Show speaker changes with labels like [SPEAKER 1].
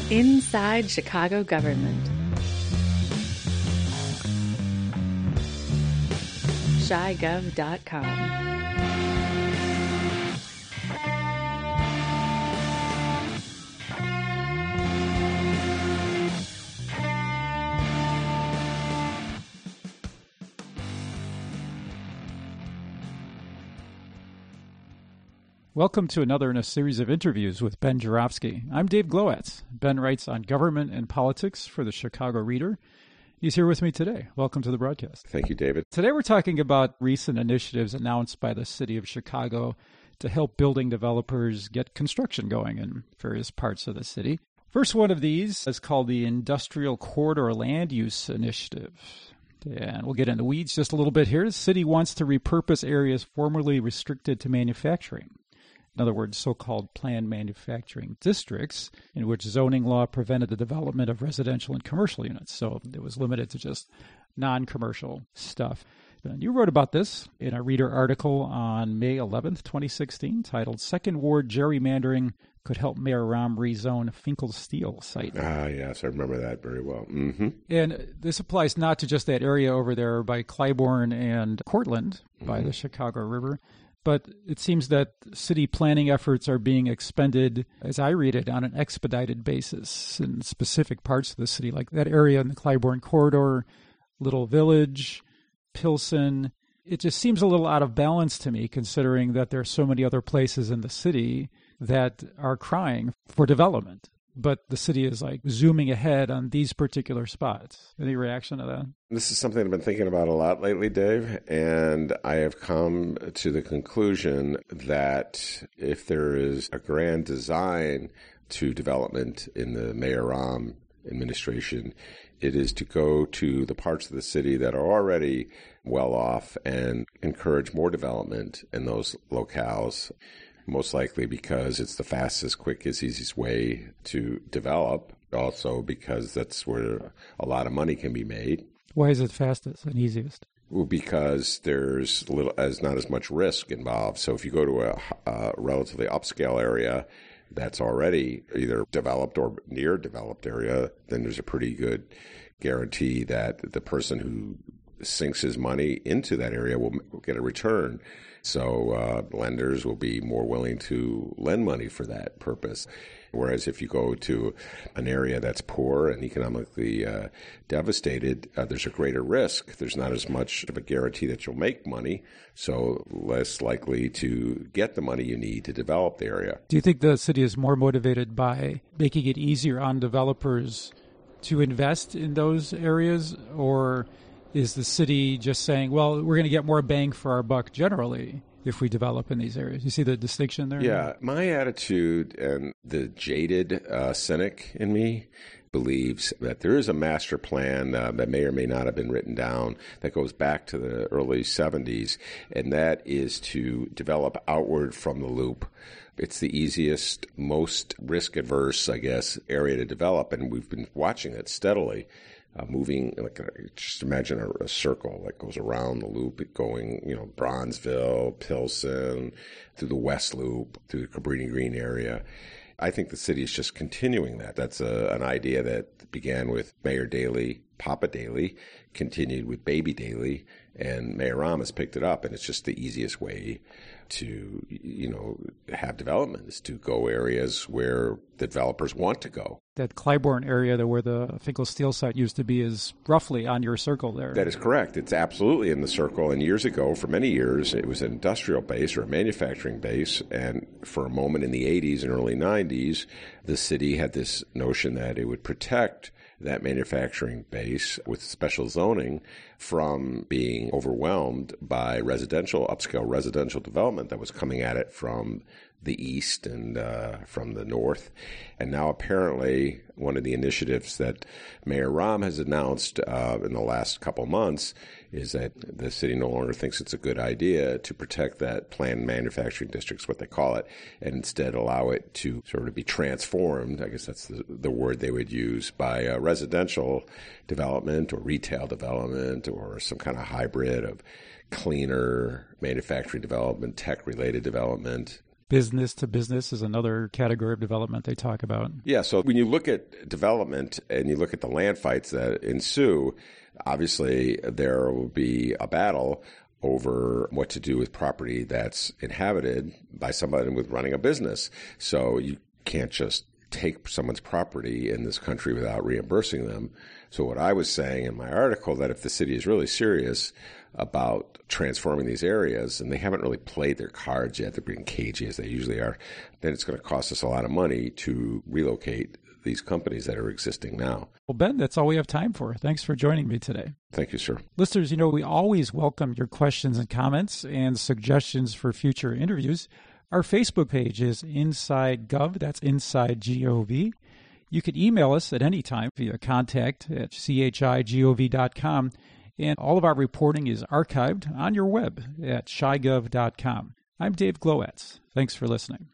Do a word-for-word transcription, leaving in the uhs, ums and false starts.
[SPEAKER 1] Inside Chicago Government. Chi Gov dot com.
[SPEAKER 2] Welcome to another in a series of interviews with Ben Joravsky. I'm Dave Glowacz. Ben writes on government and politics for the Chicago Reader. He's here with me today. Welcome to the broadcast.
[SPEAKER 3] Thank you, David.
[SPEAKER 2] Today we're talking about recent initiatives announced by the city of Chicago to help building developers get construction going in various parts of the city. First one of these is called the Industrial Corridor Land Use Initiative. And we'll get in the weeds just a little bit here. The city wants to repurpose areas formerly restricted to manufacturing. In other words, so-called planned manufacturing districts, in which zoning law prevented the development of residential and commercial units. So it was limited to just non-commercial stuff. And you wrote about this in a Reader article on May eleventh, twenty sixteen, titled Second Ward Gerrymandering Could Help Mayor Rahm Rezone Finkel Steel Site.
[SPEAKER 3] Ah, yes, I remember that very well. Mm-hmm.
[SPEAKER 2] And this applies not to just that area over there by Clybourne and Cortlandt, mm-hmm. by the Chicago River, but it seems that city planning efforts are being expended, as I read it, on an expedited basis in specific parts of the city, like that area in the Clybourne corridor, Little Village, Pilsen. It just seems a little out of balance to me, considering that there are so many other places in the city that are crying for development. But the city is like zooming ahead on these particular spots. Any reaction to that?
[SPEAKER 3] This is something I've been thinking about a lot lately, Dave, and I have come to the conclusion that if there is a grand design to development in the Mayor Rahm administration, it is to go to the parts of the city that are already well off and encourage more development in those locales. Most likely because it's the fastest, quickest, easiest way to develop. Also because that's where a lot of money can be made.
[SPEAKER 2] Why is it fastest and easiest?
[SPEAKER 3] Well, because there's little, as not as much risk involved. So if you go to a, a relatively upscale area that's already either developed or near developed area, then there's a pretty good guarantee that the person who sinks his money into that area will get a return. So uh, lenders will be more willing to lend money for that purpose. Whereas if you go to an area that's poor and economically uh, devastated, uh, there's a greater risk. There's not as much of a guarantee that you'll make money, so less likely to get the money you need to develop the area.
[SPEAKER 2] Do you think the city is more motivated by making it easier on developers to invest in those areas, or is the city just saying, well, we're going to get more bang for our buck generally if we develop in these areas? You see the distinction there?
[SPEAKER 3] Yeah. My attitude, and the jaded uh, cynic in me, believes that there is a master plan uh, that may or may not have been written down that goes back to the early seventies, and that is to develop outward from the loop. It's the easiest, most risk-averse, I guess, area to develop, and we've been watching it steadily. Uh, moving, like, just imagine a, a circle that goes around the loop, going, you know, Bronzeville, Pilsen, through the West Loop, through the Cabrini Green area. I think the city is just continuing that. That's a, an idea that began with Mayor Daley, Papa Daley, continued with Baby Daley, and Mayor Rahm has picked it up, and it's just the easiest way to, you know, have development is to go areas where the developers want to go.
[SPEAKER 2] That Clybourne area there where the Finkel Steel site used to be is roughly on your circle there.
[SPEAKER 3] That is correct. It's absolutely in the circle. And years ago, for many years, it was an industrial base or a manufacturing base. And for a moment in the eighties and early nineties, the city had this notion that it would protect that manufacturing base with special zoning from being overwhelmed by residential, upscale residential development that was coming at it from the east and uh, from the north. And now apparently one of the initiatives that Mayor Rahm has announced uh, in the last couple months is that the city no longer thinks it's a good idea to protect that planned manufacturing district, is what they call it, and instead allow it to sort of be transformed, I guess that's the, the word they would use, by uh, residential development or retail development or some kind of hybrid of cleaner manufacturing development, tech-related development.
[SPEAKER 2] Business to business is another category of development they talk about.
[SPEAKER 3] Yeah, so when you look at development and you look at the land fights that ensue, obviously there will be a battle over what to do with property that's inhabited by somebody with running a business. So you can't just take someone's property in this country without reimbursing them. So what I was saying in my article, that if the city is really serious about transforming these areas, and they haven't really played their cards yet, they're being cagey as they usually are, then it's going to cost us a lot of money to relocate these companies that are existing now.
[SPEAKER 2] Well, Ben, that's all we have time for. Thanks for joining me today.
[SPEAKER 3] Thank you, sir.
[SPEAKER 2] Listeners, you know, we always welcome your questions and comments and suggestions for future interviews. Our Facebook page is Inside Gov. That's Inside G O V. You can email us at any time via contact at chigov dot com. And all of our reporting is archived on your web at chi gov dot com. I'm Dave Glowacz. Thanks for listening.